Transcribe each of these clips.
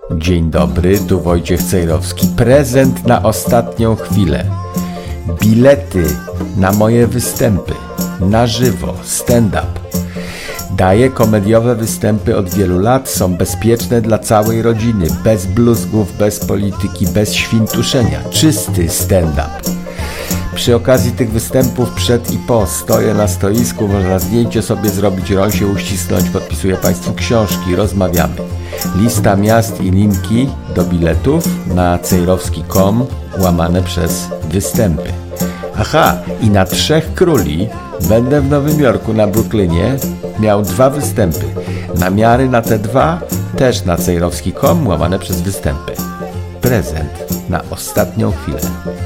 Dzień dobry, tu Wojciech Cejrowski. Prezent na ostatnią chwilę. Bilety na moje występy. Na żywo, stand-up. Daję komediowe występy od wielu lat. Są bezpieczne dla całej rodziny. Bez bluzgów, bez polityki, bez świntuszenia. Czysty stand-up. Przy okazji tych występów przed i po stoję na stoisku, można zdjęcie sobie zrobić, rąk się uścisnąć, podpisuję Państwu książki, rozmawiamy. Lista miast i linki do biletów na cejrowski.com /występy. Aha, i na Trzech Króli będę w Nowym Jorku na Brooklynie miał 2 występy. Namiary na te 2 też na cejrowski.com /występy. Prezent na ostatnią chwilę.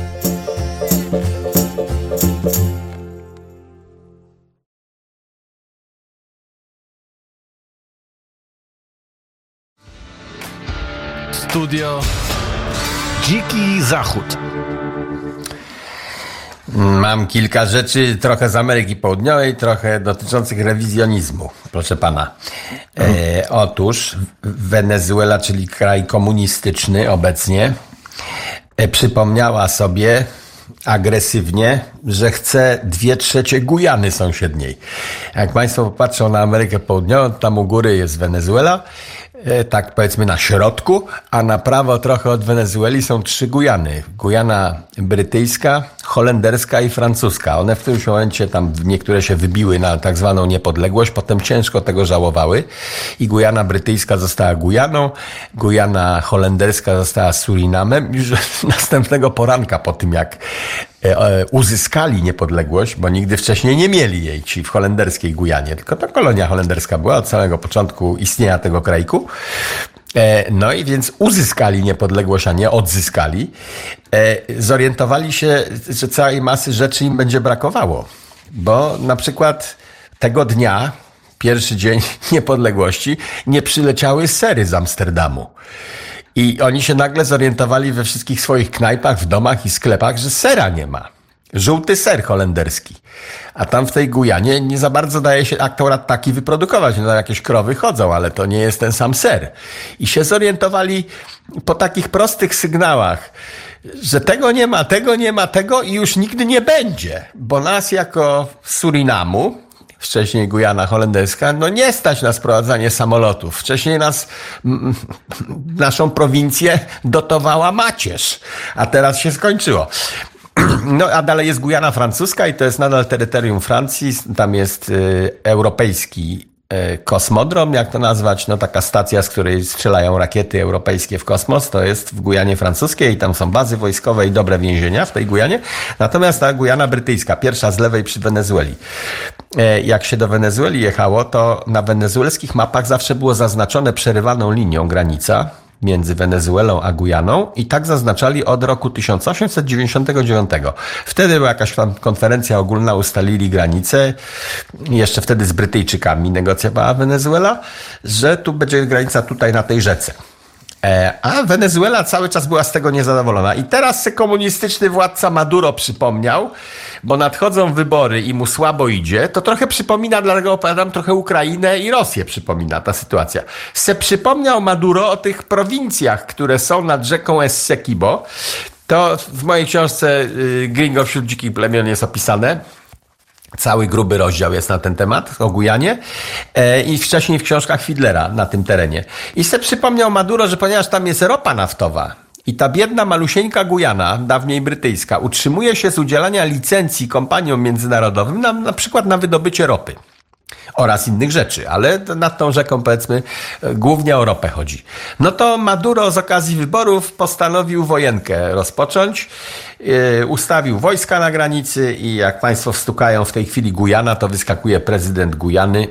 Studio Dziki Zachód. Mam kilka rzeczy, trochę z Ameryki Południowej, trochę dotyczących rewizjonizmu, proszę pana. Otóż Wenezuela, czyli kraj komunistyczny obecnie, przypomniała sobie agresywnie, że chce 2/3 Gujany sąsiedniej. Jak państwo popatrzą na Amerykę Południową, tam u góry jest Wenezuela, tak powiedzmy na środku, a na prawo trochę od Wenezueli są 3 Gujany. Gujana brytyjska, holenderska i francuska. One w którymś momencie tam niektóre się wybiły na tak zwaną niepodległość, potem ciężko tego żałowały i Gujana brytyjska została Gujaną, Gujana holenderska została Surinamem. Już następnego poranka po tym, jak uzyskali niepodległość, bo nigdy wcześniej nie mieli jej, ci w holenderskiej Gujanie, tylko to kolonia holenderska była od samego początku istnienia tego krajku. No i więc uzyskali niepodległość, a nie odzyskali. Zorientowali się, że całej masy rzeczy im będzie brakowało, bo na przykład tego dnia, pierwszy dzień niepodległości, nie przyleciały sery z Amsterdamu. I oni się nagle zorientowali we wszystkich swoich knajpach, w domach i sklepach, że sera nie ma. Żółty ser holenderski. A tam w tej Gujanie nie za bardzo daje się akurat taki wyprodukować. No jakieś krowy chodzą, ale to nie jest ten sam ser. I się zorientowali po takich prostych sygnałach, że tego nie ma, tego i już nigdy nie będzie. Bo nas jako Surinamu, wcześniej Gujana holenderska, no nie stać na sprowadzanie samolotów. Wcześniej naszą prowincję dotowała macierz, a teraz się skończyło. No a dalej jest Gujana francuska i to jest nadal terytorium Francji. Tam jest europejski kosmodrom, jak to nazwać, no taka stacja, z której strzelają rakiety europejskie w kosmos, to jest w Gujanie francuskiej i tam są bazy wojskowe i dobre więzienia w tej Gujanie. Natomiast ta Gujana brytyjska, pierwsza z lewej przy Wenezueli. Jak się do Wenezueli jechało, to na wenezuelskich mapach zawsze było zaznaczone przerywaną linią granica między Wenezuelą a Gujaną i tak zaznaczali od roku 1899. Wtedy była jakaś konferencja ogólna, ustalili granicę, jeszcze wtedy z Brytyjczykami negocjowała Wenezuela, że tu będzie granica tutaj na tej rzece. A Wenezuela cały czas była z tego niezadowolona. I teraz se komunistyczny władca Maduro przypomniał, bo nadchodzą wybory i mu słabo idzie, to trochę przypomina, dlatego opowiadam, trochę Ukrainę i Rosję przypomina ta sytuacja. Se przypomniał Maduro o tych prowincjach, które są nad rzeką Essequibo. To w mojej książce Gringo wśród dzikich plemion jest opisane. Cały gruby rozdział jest na ten temat, o Gujanie i wcześniej w książkach Fidlera na tym terenie. I se przypomniał Maduro, że ponieważ tam jest ropa naftowa i ta biedna, malusieńka Gujana, dawniej brytyjska, utrzymuje się z udzielania licencji kompaniom międzynarodowym na przykład na wydobycie ropy oraz innych rzeczy, ale nad tą rzeką, powiedzmy, głównie o ropę chodzi. No to Maduro z okazji wyborów postanowił wojenkę rozpocząć, ustawił wojska na granicy i jak państwo wstukają w tej chwili Gujana, to wyskakuje prezydent Gujany,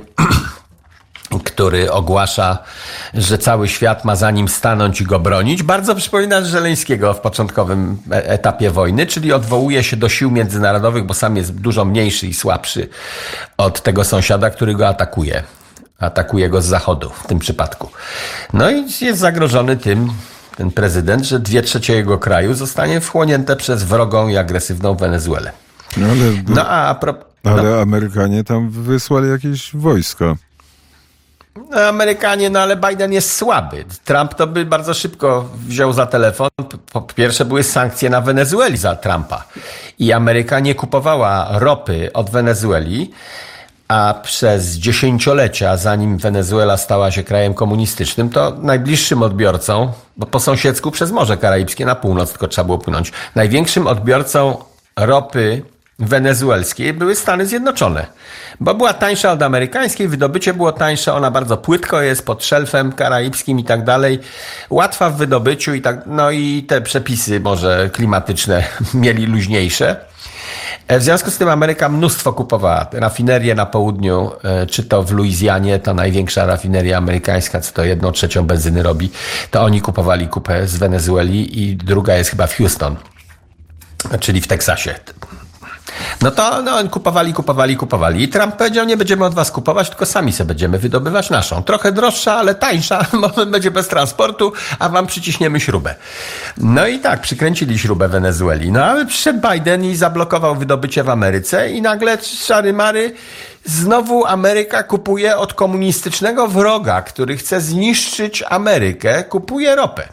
który ogłasza, że cały świat ma za nim stanąć i go bronić. Bardzo przypomina Żeleńskiego w początkowym etapie wojny, czyli odwołuje się do sił międzynarodowych, bo sam jest dużo mniejszy i słabszy od tego sąsiada, który go atakuje. Atakuje go z zachodu w tym przypadku. No i jest zagrożony tym, ten prezydent, że 2/3 jego kraju zostanie wchłonięte przez wrogą i agresywną Wenezuelę. Ale Amerykanie tam wysłali jakieś wojsko. No, Amerykanie, ale Biden jest słaby. Trump to by bardzo szybko wziął za telefon. Po pierwsze były sankcje na Wenezueli za Trumpa. I Ameryka nie kupowała ropy od Wenezueli, a przez dziesięciolecia, zanim Wenezuela stała się krajem komunistycznym, to najbliższym odbiorcą, bo po sąsiedzku przez Morze Karaibskie na północ tylko trzeba było płynąć, największym odbiorcą ropy wenezuelskiej były Stany Zjednoczone, bo była tańsza od amerykańskiej, wydobycie było tańsze, ona bardzo płytko jest pod szelfem karaibskim i tak dalej, łatwa w wydobyciu i tak, no i te przepisy może klimatyczne mieli luźniejsze. W związku z tym Ameryka mnóstwo kupowała. Rafinerie na południu, czy to w Luizjanie, ta największa rafineria amerykańska, co to 1/3 benzyny robi, to oni kupowali kupę z Wenezueli i druga jest chyba w Houston, czyli w Teksasie. No to kupowali. I Trump powiedział, nie będziemy od was kupować, tylko sami sobie będziemy wydobywać naszą. Trochę droższa, ale tańsza, bo będzie bez transportu, a wam przyciśniemy śrubę. No i tak, przykręcili śrubę Wenezueli. No ale przyszedł Biden i zablokował wydobycie w Ameryce i nagle szary mary, znowu Ameryka kupuje od komunistycznego wroga, który chce zniszczyć Amerykę, kupuje ropę.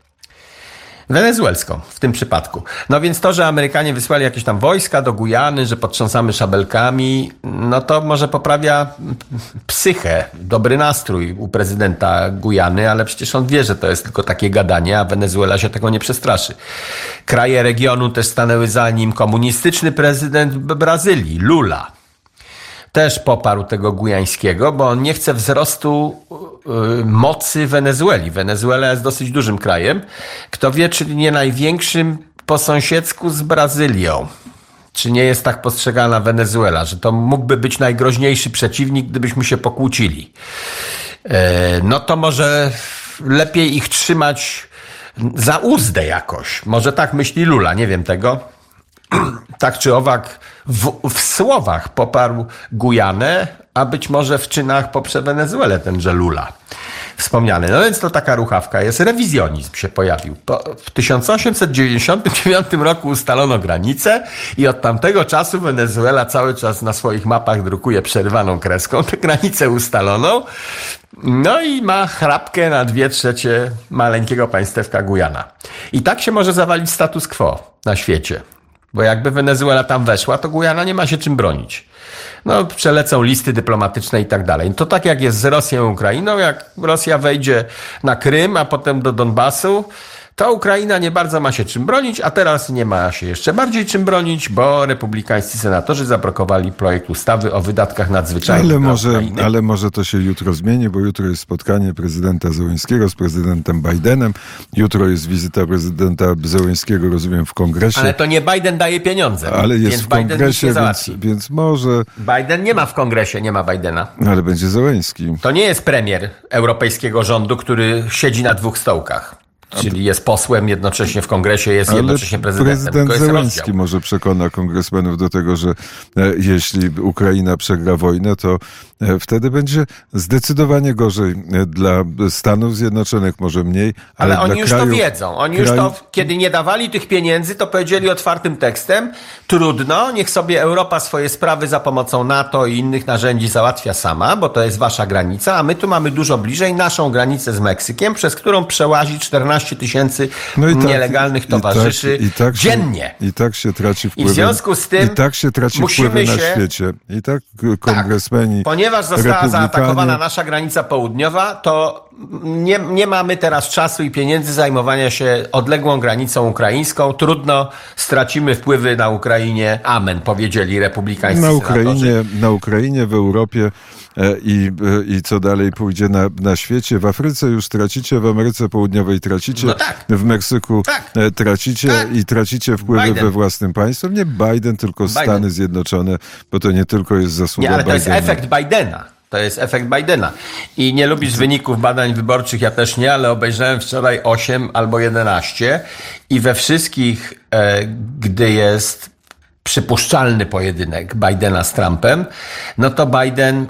Wenezuelską w tym przypadku. No więc to, że Amerykanie wysłali jakieś tam wojska do Gujany, że potrząsamy szabelkami, no to może poprawia psychę, dobry nastrój u prezydenta Gujany, ale przecież on wie, że to jest tylko takie gadanie, a Wenezuela się tego nie przestraszy. Kraje regionu też stanęły za nim. Komunistyczny prezydent Brazylii, Lula, też poparł tego Gujańskiego, bo on nie chce wzrostu mocy Wenezueli. Wenezuela jest dosyć dużym krajem. Kto wie, czy nie największym po sąsiedzku z Brazylią. Czy nie jest tak postrzegana Wenezuela, że to mógłby być najgroźniejszy przeciwnik, gdybyśmy się pokłócili. No to może lepiej ich trzymać za uzdę jakoś. Może tak myśli Lula, nie wiem tego. Tak czy owak w słowach poparł Gujanę, a być może w czynach poprze Wenezuelę tenże Lula wspomniany. No więc to taka ruchawka jest. Rewizjonizm się pojawił. W 1899 roku ustalono granicę i od tamtego czasu Wenezuela cały czas na swoich mapach drukuje przerywaną kreską. Tę granicę ustalono. No i ma chrapkę na 2/3 maleńkiego państewka Gujana. I tak się może zawalić status quo na świecie. Bo jakby Wenezuela tam weszła, to Gujana nie ma się czym bronić. No, przelecą listy dyplomatyczne i tak dalej. To tak jak jest z Rosją i Ukrainą, jak Rosja wejdzie na Krym, a potem do Donbasu, to Ukraina nie bardzo ma się czym bronić, a teraz nie ma się jeszcze bardziej czym bronić, bo republikańscy senatorzy zablokowali projekt ustawy o wydatkach nadzwyczajnych na Ukrainę. Ale może to się jutro zmieni, bo jutro jest spotkanie prezydenta Zełenskiego z prezydentem Bidenem. Jutro jest wizyta prezydenta Zełenskiego, rozumiem, w kongresie. Ale to nie Biden daje pieniądze. Ale jest w kongresie, więc może... Biden nie ma w kongresie, nie ma Bidena. Ale będzie Zełenski. To nie jest premier europejskiego rządu, który siedzi na 2 stołkach. Czyli jest posłem, jednocześnie w kongresie, jest jednocześnie prezydentem. Prezydent Zełenski może przekona kongresmenów do tego, że jeśli Ukraina przegra wojnę, to wtedy będzie zdecydowanie gorzej dla Stanów Zjednoczonych, może mniej. Ale oni już to wiedzą. Oni już to, kiedy nie dawali tych pieniędzy, to powiedzieli otwartym tekstem, trudno, niech sobie Europa swoje sprawy za pomocą NATO i innych narzędzi załatwia sama, bo to jest wasza granica, a my tu mamy dużo bliżej naszą granicę z Meksykiem, przez którą przełazi 14 000 nielegalnych towarzyszy dziennie. I tak się traci wpływy. I w związku z tym i tak się traci wpływy na świecie. I tak kongresmeni. Ponieważ została zaatakowana nasza granica południowa, to nie mamy teraz czasu i pieniędzy zajmowania się odległą granicą ukraińską. Trudno, stracimy wpływy na Ukrainie. Amen, powiedzieli republikańscy senatorzy. Na Ukrainie, w Europie i co dalej pójdzie na świecie. W Afryce już tracicie, w Ameryce Południowej tracicie, w Meksyku tracicie i tracicie wpływy we własnym państwie. Nie Biden, tylko Stany Zjednoczone, bo to nie tylko jest zasługa Bidena. Ale to jest efekt Bidena. To jest efekt Bidena. I nie lubisz wyników badań wyborczych, ja też nie, ale obejrzałem wczoraj 8 albo 11 i we wszystkich, gdy jest przypuszczalny pojedynek Bidena z Trumpem, no to Biden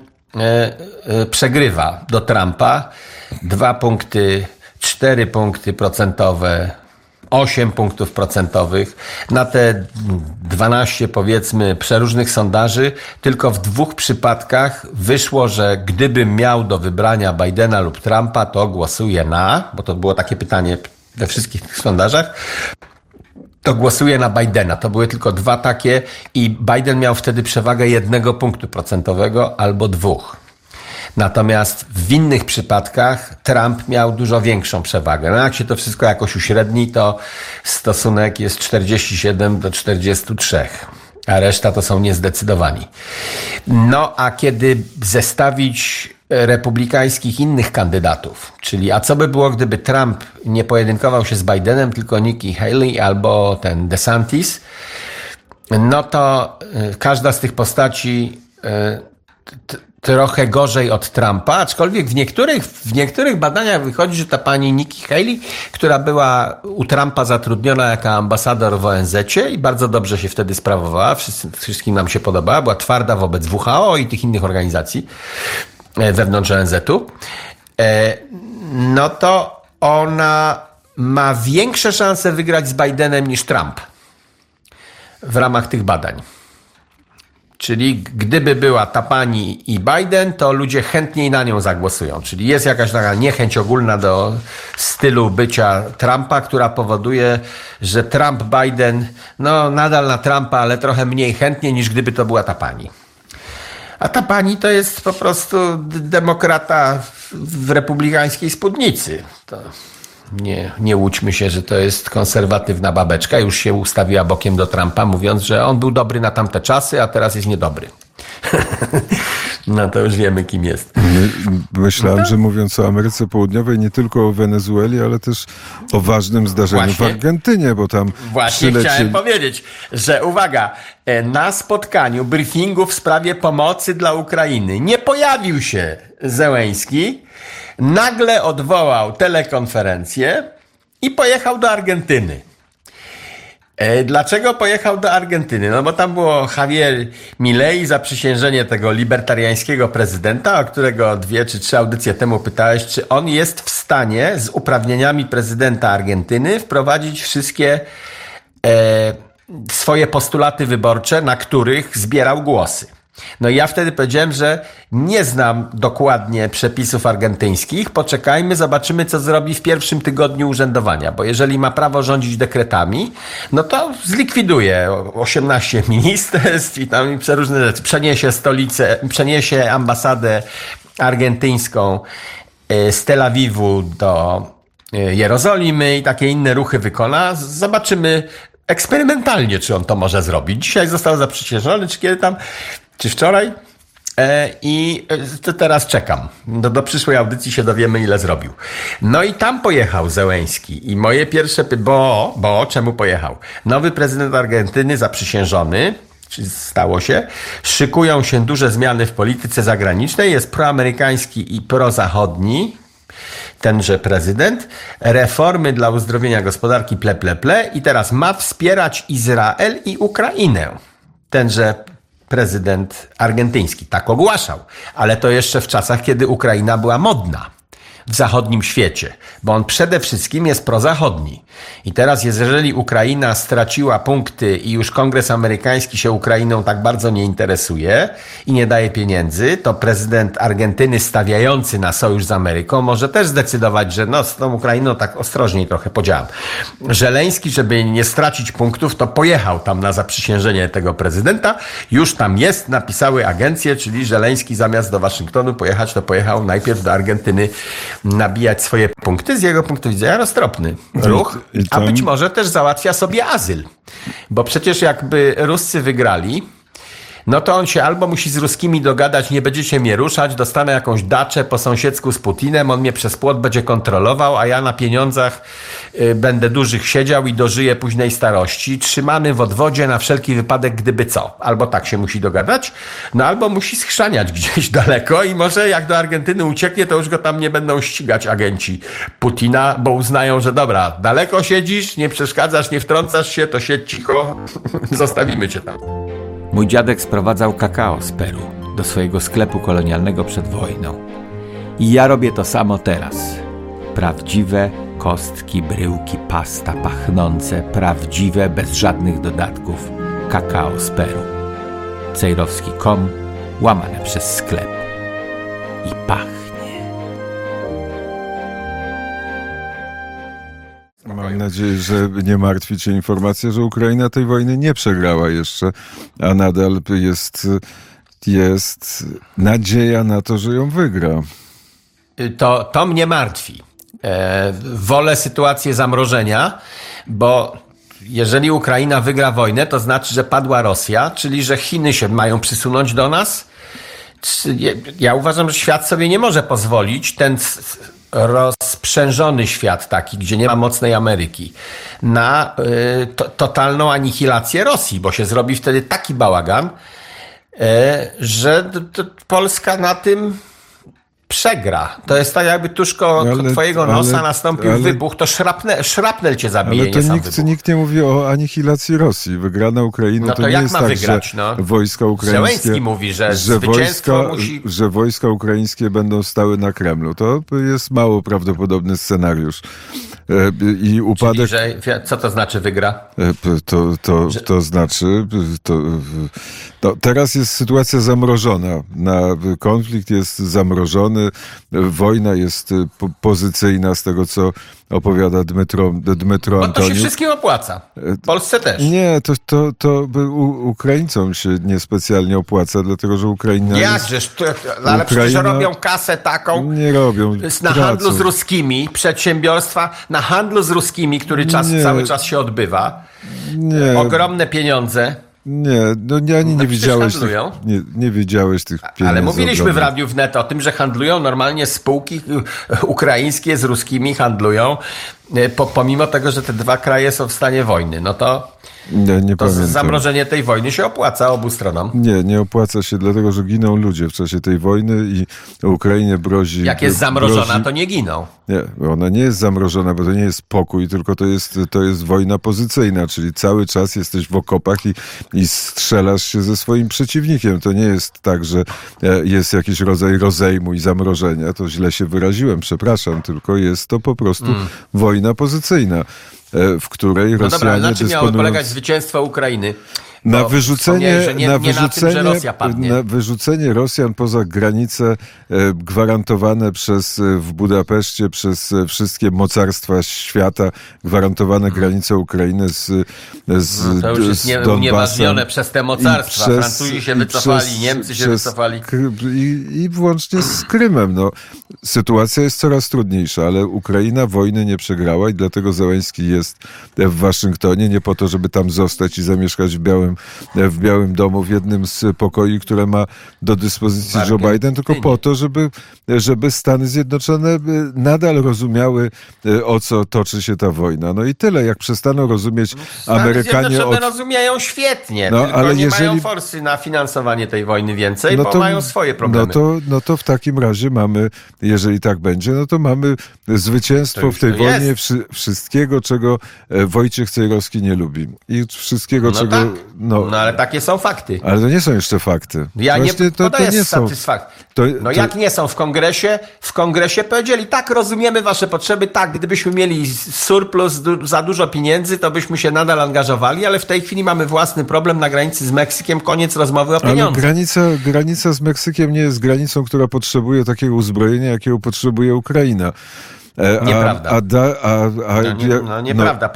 przegrywa do Trumpa 2 punkty, 4 punkty procentowe 8 punktów procentowych. Na te 12, powiedzmy, przeróżnych sondaży, tylko w 2 przypadkach wyszło, że gdybym miał do wybrania Bidena lub Trumpa, to głosuję na, bo to było takie pytanie we wszystkich tych sondażach, to głosuję na Bidena. To były tylko 2 takie i Biden miał wtedy przewagę 1 punktu procentowego albo 2. Natomiast w innych przypadkach Trump miał dużo większą przewagę. No jak się to wszystko jakoś uśredni, to stosunek jest 47 do 43, a reszta to są niezdecydowani. No a kiedy zestawić republikańskich innych kandydatów, czyli a co by było, gdyby Trump nie pojedynkował się z Bidenem, tylko Nikki Haley albo ten DeSantis, no to każda z tych postaci trochę gorzej od Trumpa, aczkolwiek w niektórych badaniach wychodzi, że ta pani Nikki Haley, która była u Trumpa zatrudniona jako ambasador w ONZ-cie i bardzo dobrze się wtedy sprawowała, wszystkim nam się podobała, była twarda wobec WHO i tych innych organizacji wewnątrz ONZ-u, no to ona ma większe szanse wygrać z Bidenem niż Trump w ramach tych badań. Czyli gdyby była ta pani i Biden, to ludzie chętniej na nią zagłosują. Czyli jest jakaś taka niechęć ogólna do stylu bycia Trumpa, która powoduje, że Trump-Biden, no nadal na Trumpa, ale trochę mniej chętnie niż gdyby to była ta pani. A ta pani to jest po prostu demokrata w republikańskiej spódnicy. To nie łudźmy się, że to jest konserwatywna babeczka. Już się ustawiła bokiem do Trumpa, mówiąc, że on był dobry na tamte czasy, a teraz jest niedobry. No to już wiemy, kim jest. Myślałem, że mówiąc o Ameryce Południowej, nie tylko o Wenezueli, ale też o ważnym zdarzeniu w Argentynie, bo tam chciałem powiedzieć, że uwaga, na spotkaniu, briefingu w sprawie pomocy dla Ukrainy nie pojawił się Zełenski, nagle odwołał telekonferencję i pojechał do Argentyny. Dlaczego pojechał do Argentyny? No bo tam było Javier Milei, zaprzysiężenie tego libertariańskiego prezydenta, o którego 2 czy 3 audycje temu pytałeś, czy on jest w stanie z uprawnieniami prezydenta Argentyny wprowadzić wszystkie swoje postulaty wyborcze, na których zbierał głosy. No i ja wtedy powiedziałem, że nie znam dokładnie przepisów argentyńskich. Poczekajmy, zobaczymy, co zrobi w pierwszym tygodniu urzędowania, bo jeżeli ma prawo rządzić dekretami, no to zlikwiduje 18 ministerstw i tam przeróżne rzeczy. Przeniesie ambasadę argentyńską z Tel Awiwu do Jerozolimy i takie inne ruchy wykona. Zobaczymy eksperymentalnie, czy on to może zrobić. Dzisiaj został zaprzysiężony, czy wczoraj? I to teraz czekam. Do przyszłej audycji się dowiemy, ile zrobił. No i tam pojechał Zełenski. I moje pierwsze bo czemu pojechał? Nowy prezydent Argentyny zaprzysiężony, czy stało się, szykują się duże zmiany w polityce zagranicznej, jest proamerykański i prozachodni, tenże prezydent, reformy dla uzdrowienia gospodarki i teraz ma wspierać Izrael i Ukrainę. Tenże prezydent argentyński tak ogłaszał, ale to jeszcze w czasach, kiedy Ukraina była modna w zachodnim świecie, bo on przede wszystkim jest prozachodni. I teraz, jeżeli Ukraina straciła punkty i już Kongres amerykański się Ukrainą tak bardzo nie interesuje i nie daje pieniędzy, to prezydent Argentyny stawiający na sojusz z Ameryką może też zdecydować, że no z tą Ukrainą tak ostrożniej trochę podziałam. Żeleński, żeby nie stracić punktów, to pojechał tam na zaprzysiężenie tego prezydenta. Już tam jest, napisały agencje, czyli Żeleński zamiast do Waszyngtonu pojechać, to pojechał najpierw do Argentyny nabijać swoje punkty. Z jego punktu widzenia roztropny ruch, a być może też załatwia sobie azyl. Bo przecież jakby Ruscy wygrali, no to on się albo musi z Ruskimi dogadać, nie będziecie mnie ruszać, dostanę jakąś daczę po sąsiedzku z Putinem, on mnie przez płot będzie kontrolował, a ja na pieniądzach będę dużych siedział i dożyję późnej starości, trzymany w odwodzie na wszelki wypadek, gdyby co. Albo tak się musi dogadać, no albo musi schrzaniać gdzieś daleko i może jak do Argentyny ucieknie, to już go tam nie będą ścigać agenci Putina, bo uznają, że dobra, daleko siedzisz, nie przeszkadzasz, nie wtrącasz się, to siedź cicho, zostawimy cię tam. Mój dziadek sprowadzał kakao z Peru do swojego sklepu kolonialnego przed wojną. I ja robię to samo teraz. Prawdziwe, kostki, bryłki, pasta pachnące, prawdziwe, bez żadnych dodatków, kakao z Peru. Cejrowski.com, łamane przez sklep. I pachnie. Mam nadzieję, że nie martwi cię informacja, że Ukraina tej wojny nie przegrała jeszcze, a nadal jest nadzieja na to, że ją wygra. To mnie martwi. Wolę sytuację zamrożenia, bo jeżeli Ukraina wygra wojnę, to znaczy, że padła Rosja, czyli że Chiny się mają przysunąć do nas. Ja uważam, że świat sobie nie może pozwolić, ten rozprzężony świat taki, gdzie nie ma mocnej Ameryki, na totalną anihilację Rosji, bo się zrobi wtedy taki bałagan, że Polska na tym przegra. To jest tak, jakby tuż koło twojego nosa nastąpił wybuch, to szrapnel cię zabije. Ale to nikt nie mówi o anihilacji Rosji. Wygrana Ukrainy no to nie jak jest ma tak, wygrać, że wojska ukraińskie... Zełenski mówi, że zwycięstwo musi... Że wojska ukraińskie będą stały na Kremlu. To jest mało prawdopodobny scenariusz. I upadek... Czyli, że, co to znaczy wygra? To znaczy... teraz jest sytuacja zamrożona. Konflikt jest zamrożony. Wojna jest pozycyjna z tego, co opowiada Dmytro Antoniuk. To się wszystkim opłaca. Polsce też. Nie, to Ukraińcom się niespecjalnie opłaca, dlatego że Ukraina Jakżeż, ale przecież robią kasę taką. Nie robią. Na handlu z ruskimi, przedsiębiorstwa, na handlu z ruskimi, który cały czas się odbywa. Nie. Ogromne pieniądze. Nie widziałeś nie wiedziałeś tych pieniędzy. Ale mówiliśmy w Radiu Wnet o tym, że handlują normalnie spółki ukraińskie z ruskimi handlują, pomimo tego, że te dwa kraje są w stanie wojny. No to zamrożenie tej wojny się opłaca obu stronom. Nie opłaca się, dlatego że giną ludzie w czasie tej wojny i Ukrainie grozi... Jak jest zamrożona, to nie giną. Nie, ona nie jest zamrożona, bo to nie jest pokój, tylko to jest wojna pozycyjna, czyli cały czas jesteś w okopach i strzelasz się ze swoim przeciwnikiem. To nie jest tak, że jest jakiś rodzaj rozejmu i zamrożenia. To źle się wyraziłem, przepraszam, tylko jest to po prostu wojna pozycyjna, w której Rosjanie dobra, na czym miało polegać zwycięstwo Ukrainy? Na wyrzucenie Rosjan poza granice gwarantowane w Budapeszcie przez wszystkie mocarstwa świata, gwarantowane granice Ukrainy z to już jest unieważnione przez te mocarstwa. Francuzi się wycofali, Niemcy się wycofali. I włącznie z Krymem. Sytuacja jest coraz trudniejsza, ale Ukraina wojny nie przegrała i dlatego Zełenski jest w Waszyngtonie, nie po to, żeby tam zostać i zamieszkać w Białym Domu, w jednym z pokoi, które ma do dyspozycji Joe Biden, tylko po to, żeby Stany Zjednoczone nadal rozumiały, o co toczy się ta wojna. No i tyle. Jak przestaną rozumieć Amerykanie... Stany Zjednoczone rozumieją świetnie, tylko ale nie mają forsy na finansowanie tej wojny więcej, bo mają swoje problemy. No to w takim razie mamy, jeżeli tak będzie, no to mamy zwycięstwo w tej wojnie wszystkiego, czego Wojciech Cejrowski nie lubi. I wszystkiego, czego... Tak. No ale takie są fakty. Ale to nie są jeszcze fakty. Ja właśnie nie podaję satysfakcji. Jak nie są w kongresie? W kongresie powiedzieli, tak, rozumiemy wasze potrzeby, tak, gdybyśmy mieli surplus, za dużo pieniędzy, to byśmy się nadal angażowali, ale w tej chwili mamy własny problem na granicy z Meksykiem, koniec rozmowy o pieniądzach. Ale granica z Meksykiem nie jest granicą, która potrzebuje takiego uzbrojenia, jakiego potrzebuje Ukraina. Nieprawda. Nieprawda.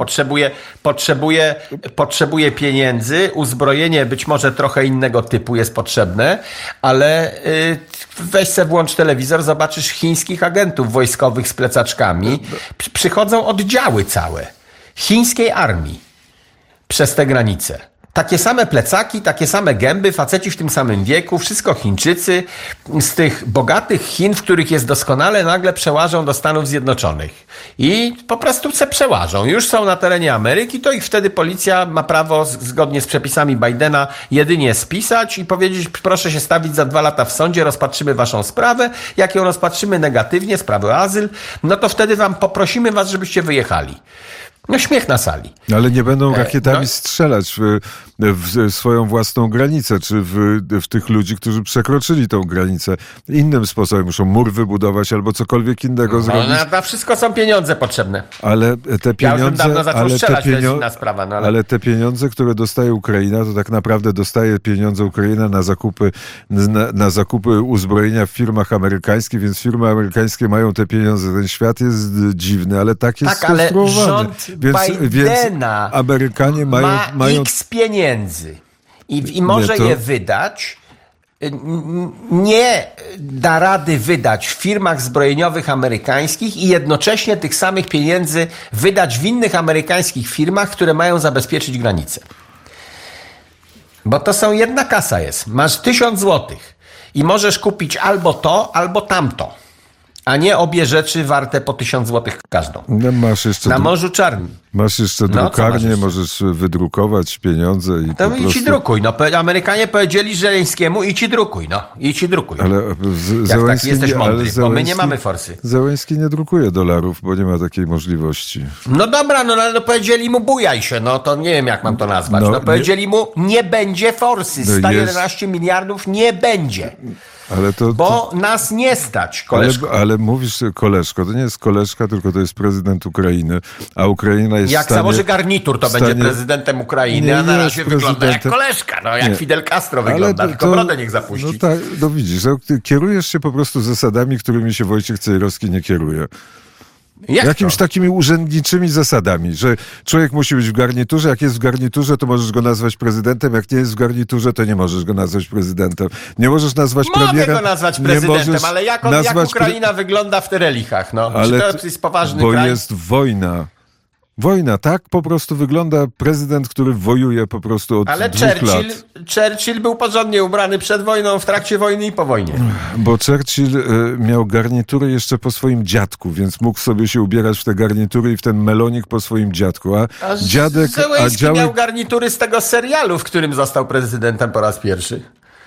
Potrzebuje pieniędzy, uzbrojenie być może trochę innego typu jest potrzebne, ale weź se włącz telewizor, zobaczysz chińskich agentów wojskowych z plecaczkami. Przychodzą oddziały całe chińskiej armii przez te granice. Takie same plecaki, takie same gęby, faceci w tym samym wieku, wszystko Chińczycy z tych bogatych Chin, w których jest doskonale, nagle przełażą do Stanów Zjednoczonych. I po prostu se przełażą. Już są na terenie Ameryki, to ich wtedy policja ma prawo, zgodnie z przepisami Bidena, jedynie spisać i powiedzieć, proszę się stawić za 2 lata w sądzie, rozpatrzymy waszą sprawę. Jak ją rozpatrzymy negatywnie, sprawę o azyl, no to wtedy poprosimy was, żebyście wyjechali. No śmiech na sali. Ale nie będą rakietami strzelać w swoją własną granicę, czy w tych ludzi, którzy przekroczyli tą granicę. Innym sposobem muszą mur wybudować albo cokolwiek innego zrobić. Na wszystko są pieniądze potrzebne. Ale te pieniądze, sprawa, ale te pieniądze, które dostaje Ukraina, to tak naprawdę dostaje pieniądze Ukraina na zakupy uzbrojenia w firmach amerykańskich, więc firmy amerykańskie mają te pieniądze. Ten świat jest dziwny, ale tak jest skonstruowany. Więc Amerykanie mają X pieniędzy i może je wydać. Nie da rady wydać w firmach zbrojeniowych amerykańskich i jednocześnie tych samych pieniędzy wydać w innych amerykańskich firmach, które mają zabezpieczyć granicę. Bo to są jedna kasa jest. Masz 1000 złotych i możesz kupić albo to, albo tamto. A nie obie rzeczy warte po 1000 złotych każdą. No, masz jeszcze na Morzu Czarnym. Masz jeszcze drukarnię, możesz wydrukować pieniądze i to idź i drukuj. No, Amerykanie powiedzieli Żeleńskiemu idź i drukuj. idź i drukuj. Ale Zełenski, jesteś mądry, bo my nie mamy forsy. Zełenski nie drukuje dolarów, bo nie ma takiej możliwości. No dobra, no powiedzieli mu bujaj się, no to nie wiem jak mam to nazwać. Powiedzieli mu nie będzie forsy, 111 miliardów nie będzie. Bo nas nie stać, koleżko. Ale mówisz koleżko, to nie jest koleżka, tylko to jest prezydent Ukrainy, a Ukraina jest jak założy garnitur, to będzie prezydentem Ukrainy, a na razie wygląda jak koleżka, jak Fidel Castro wygląda, tylko brodę niech zapuści. No tak, widzisz, ty kierujesz się po prostu zasadami, którymi się Wojciech Cejrowski nie kieruje. Jakimiś takimi urzędniczymi zasadami, że człowiek musi być w garniturze, jak jest w garniturze, to możesz go nazwać prezydentem, jak nie jest w garniturze, to nie możesz go nazwać prezydentem. Nie możesz nazwać premiera. Mogę go nazwać prezydentem, ale jak Ukraina wygląda w relichach, ale czy to jest poważny bo kraj? Jest wojna. Wojna, tak po prostu wygląda prezydent, który wojuje po prostu od 2 lat. Churchill był porządnie ubrany przed wojną, w trakcie wojny i po wojnie. Bo Churchill miał garnitury jeszcze po swoim dziadku, więc mógł sobie się ubierać w te garnitury i w ten melonik po swoim dziadku. Zełenski miał garnitury z tego serialu, w którym został prezydentem po raz pierwszy.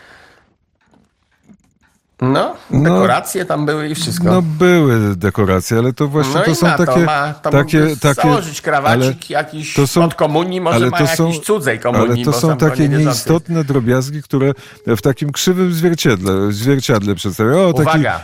Dekoracje tam były i wszystko. No były dekoracje, ale to właśnie to są takie założyć krawacik jakiś od komunii, może ma jakiś cudzej komunii. Ale to są takie nieistotne drobiazgi, które w takim krzywym zwierciadle przedstawiają. Uwaga,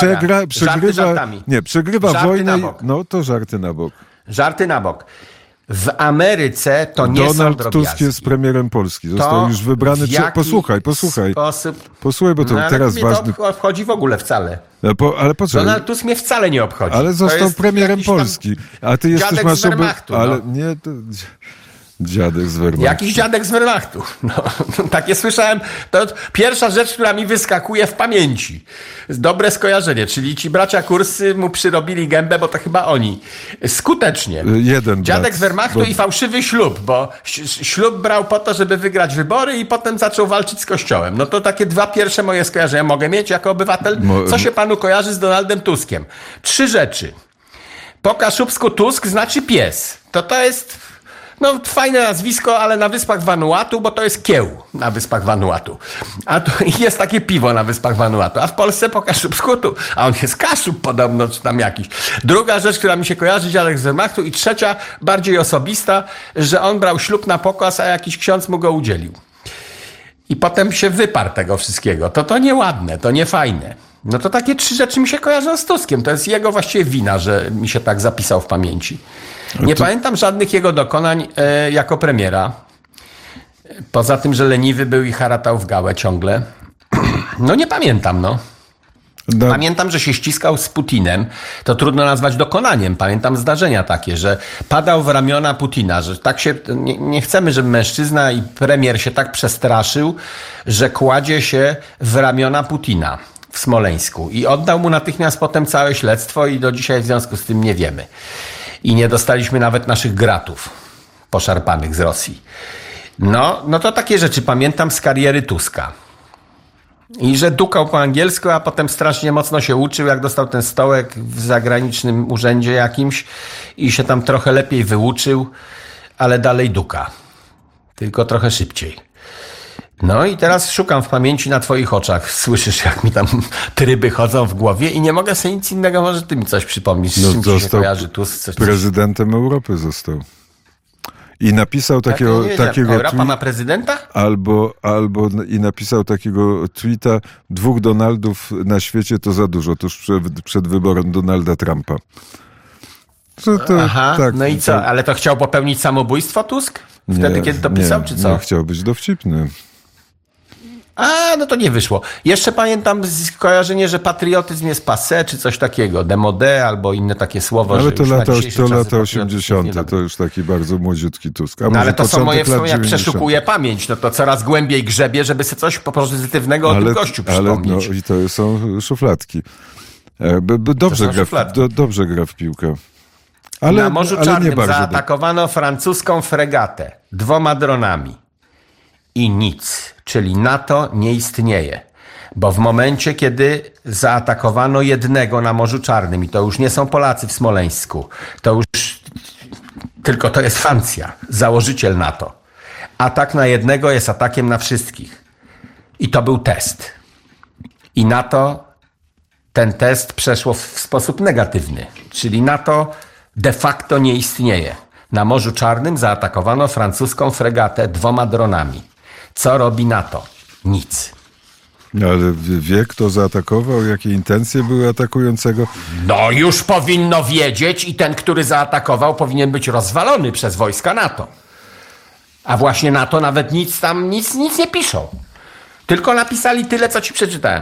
przegrywa wojnę. No to żarty na bok. Żarty na bok. W Ameryce to nie są drobiazgi. Donald Tusk jest premierem Polski. Został już wybrany. Posłuchaj. Posłuchaj, bo to teraz ważny. To obchodzi w ogóle wcale. Ale poczekaj. Donald Tusk mnie wcale nie obchodzi. Ale został premierem Polski. A ty jesteś z Wehrmachtu. Ale nie... Dziadek z Wehrmachtu. Jakiś dziadek z Wehrmachtu. Takie słyszałem. To pierwsza rzecz, która mi wyskakuje w pamięci. Dobre skojarzenie, czyli ci bracia Kursy mu przyrobili gębę, bo to chyba oni. Skutecznie. Dziadek z Wehrmachtu i fałszywy ślub, bo ślub brał po to, żeby wygrać wybory i potem zaczął walczyć z Kościołem. No to takie 2 pierwsze moje skojarzenia mogę mieć jako obywatel. Co się panu kojarzy z Donaldem Tuskiem? 3 rzeczy. Po kaszubsku Tusk znaczy pies. To jest... fajne nazwisko, ale na wyspach Vanuatu, bo to jest kieł na wyspach Vanuatu. A to jest takie piwo na wyspach Vanuatu. A w Polsce po kaszubsku a on jest kaszub podobno, czy tam jakiś. Druga rzecz, która mi się kojarzy, dziadek z Wehrmachtu. I trzecia, bardziej osobista, że on brał ślub na pokład, a jakiś ksiądz mu go udzielił. I potem się wyparł tego wszystkiego. To nieładne, to niefajne. To takie 3 rzeczy mi się kojarzą z Tuskiem. To jest jego właściwie wina, że mi się tak zapisał w pamięci. Nie pamiętam żadnych jego dokonań jako premiera. Poza tym, że leniwy był i haratał w gałę ciągle. Nie pamiętam, Pamiętam, że się ściskał z Putinem. To trudno nazwać dokonaniem. Pamiętam zdarzenia takie, że padał w ramiona Putina, że tak się... Nie chcemy, żeby mężczyzna i premier się tak przestraszył, że kładzie się w ramiona Putina w Smoleńsku. I oddał mu natychmiast potem całe śledztwo i do dzisiaj w związku z tym nie wiemy. I nie dostaliśmy nawet naszych gratów poszarpanych z Rosji. To takie rzeczy pamiętam z kariery Tuska. I że dukał po angielsku, a potem strasznie mocno się uczył, jak dostał ten stołek w zagranicznym urzędzie jakimś i się tam trochę lepiej wyuczył, ale dalej duka. Tylko trochę szybciej. No i teraz szukam w pamięci na twoich oczach. Słyszysz, jak mi tam tryby chodzą w głowie i nie mogę sobie nic innego, może ty mi coś przypomnisz, z czym ci się kojarzy Tusk. Coś. Prezydentem Europy został. I napisał takiego Europa ma prezydenta? I napisał takiego tweeta: 2 Donaldów na świecie to za dużo, tuż przed wyborem Donalda Trumpa. Aha, tak, no i co? Ale to chciał popełnić samobójstwo Tusk? Wtedy, kiedy to pisał, czy co? Nie, chciał być dowcipny. No to nie wyszło. Jeszcze pamiętam skojarzenie, że patriotyzm jest passé, czy coś takiego. Demodé albo inne takie słowo. Ale że to lata 80. to już taki bardzo młodziutki Tusk. No ale to są moje wspomnienia, jak przeszukuję pamięć, no to coraz głębiej grzebie, żeby sobie coś pozytywnego o tym gościu przypomnieć. No i to są szufladki. Dobrze gra w piłkę. Na Morzu Czarnym zaatakowano francuską fregatę 2 dronami. I nic, czyli NATO nie istnieje. Bo w momencie, kiedy zaatakowano jednego na Morzu Czarnym, i to już nie są Polacy w Smoleńsku, tylko to jest Francja, założyciel NATO. Atak na jednego jest atakiem na wszystkich. I to był test. I NATO ten test przeszło w sposób negatywny. Czyli NATO de facto nie istnieje. Na Morzu Czarnym zaatakowano francuską fregatę 2 dronami. Co robi NATO? Nic. Ale wie, kto zaatakował? Jakie intencje były atakującego? No już powinno wiedzieć i ten, który zaatakował, powinien być rozwalony przez wojska NATO. A właśnie NATO nawet nic nie piszą. Tylko napisali tyle, co ci przeczytałem.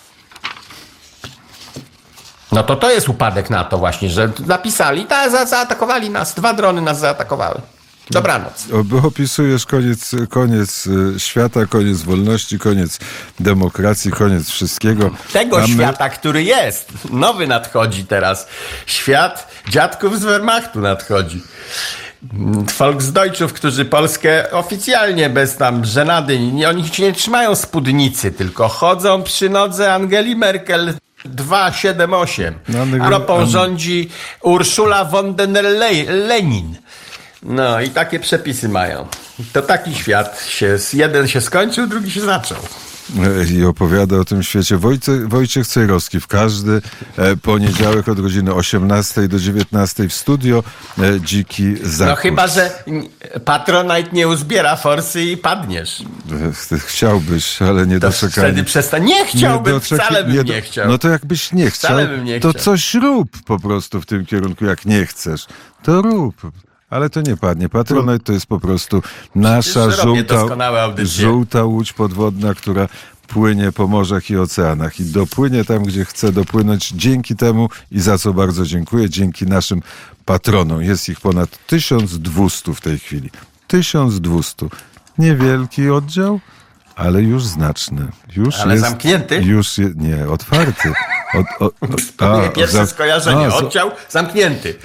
No to jest upadek NATO właśnie, że napisali, zaatakowali nas, 2 drony nas zaatakowały. Dobranoc. Opisujesz koniec świata, koniec wolności, koniec demokracji, koniec wszystkiego. Tego świata, który jest. Nowy nadchodzi teraz. Świat dziadków z Wehrmachtu nadchodzi. Volksdeutschów, którzy Polskę oficjalnie, bez tam żenady, oni się nie trzymają spódnicy, tylko chodzą przy nodze Angeli Merkel 278. Europą rządzi Ursula von der Leyen. No i takie przepisy mają. To taki świat jeden się skończył, drugi się zaczął. I opowiada o tym świecie Wojciech Cejrowski w każdy poniedziałek od godziny 18 do 19 w studio Dziki Zachód. No chyba, że Patronite nie uzbiera forsy i padniesz. Chciałbyś, ale nie doczekaj. Wtedy przestań. Nie chciałbym, wcale bym nie chciał. No to jakbyś nie chciał, to coś rób po prostu w tym kierunku. Jak nie chcesz, to rób. Ale to nie padnie. Patronite to jest po prostu nasza żółta łódź podwodna, która płynie po morzach i oceanach i dopłynie tam, gdzie chce dopłynąć dzięki temu i za co bardzo dziękuję, dzięki naszym patronom. Jest ich ponad 1200 w tej chwili. 1200. Niewielki oddział, ale już znaczny. Ale zamknięty? Nie, otwarty. Pierwsze skojarzenie. Oddział zamknięty.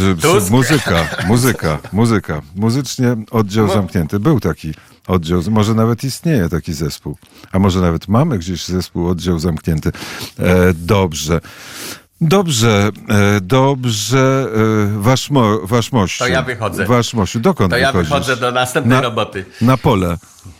Muzyka. Muzycznie oddział zamknięty. Był taki oddział. Może nawet istnieje taki zespół. A może nawet mamy gdzieś zespół oddział zamknięty. Dobrze. Waszmościu. To ja wychodzę. Waszmościu, dokąd wychodzisz? To ja wychodzę do następnej roboty. Na pole.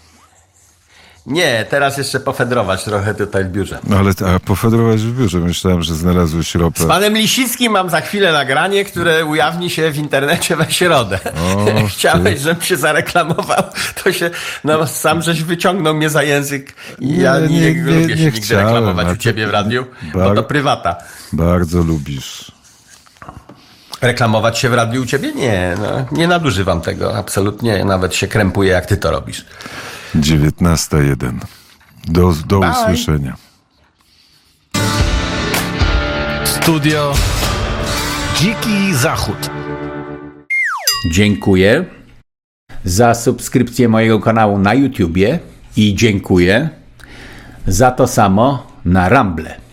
Nie, teraz jeszcze pofedrować trochę tutaj w biurze. No ale pofedrować w biurze? Myślałem, że znalazłeś ropę. Z panem Lisickim mam za chwilę nagranie, które ujawni się w internecie we środę. Chciałeś, żebym się zareklamował, to się, sam żeś wyciągnął mnie za język i ja nie lubię się nigdy reklamować u ciebie w radiu, bo to prywata. Bardzo lubisz. Reklamować się w radiu u ciebie? Nie nadużywam tego, absolutnie. Nawet się krępuję, jak ty to robisz. 19:01. Do usłyszenia. Studio Dziki Zachód. Dziękuję za subskrypcję mojego kanału na YouTubie i dziękuję za to samo na Rumble.